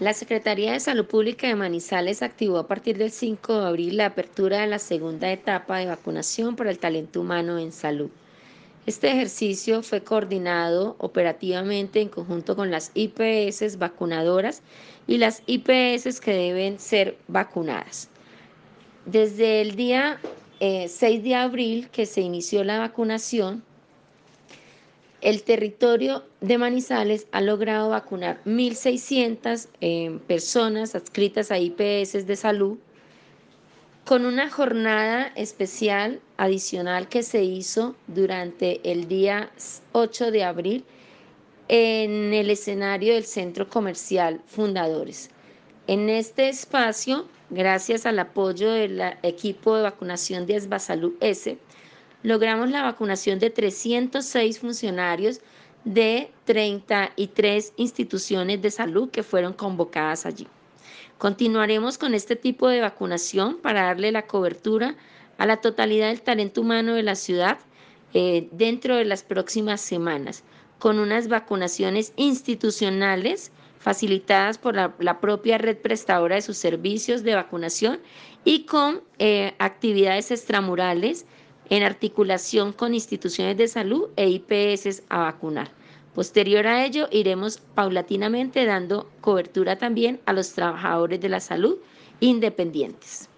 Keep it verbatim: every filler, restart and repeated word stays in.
La Secretaría de Salud Pública de Manizales activó a partir del cinco de abril la apertura de la segunda etapa de vacunación para el talento humano en salud. Este ejercicio fue coordinado operativamente en conjunto con las I P S vacunadoras y las I P S que deben ser vacunadas. Desde el día eh, seis de abril que se inició la vacunación, el territorio de Manizales ha logrado vacunar mil seiscientas eh, personas adscritas a I P S de salud con una jornada especial adicional que se hizo durante el día ocho de abril en el escenario del Centro Comercial Fundadores. En este espacio, gracias al apoyo del equipo de vacunación de Esbasalud S, logramos la vacunación de trescientos seis funcionarios de treinta y tres instituciones de salud que fueron convocadas allí. Continuaremos con este tipo de vacunación para darle la cobertura a la totalidad del talento humano de la ciudad eh, dentro de las próximas semanas, con unas vacunaciones institucionales facilitadas por la, la propia red prestadora de sus servicios de vacunación y con eh, actividades extramurales en articulación con instituciones de salud e I P S a vacunar. Posterior a ello, iremos paulatinamente dando cobertura también a los trabajadores de la salud independientes.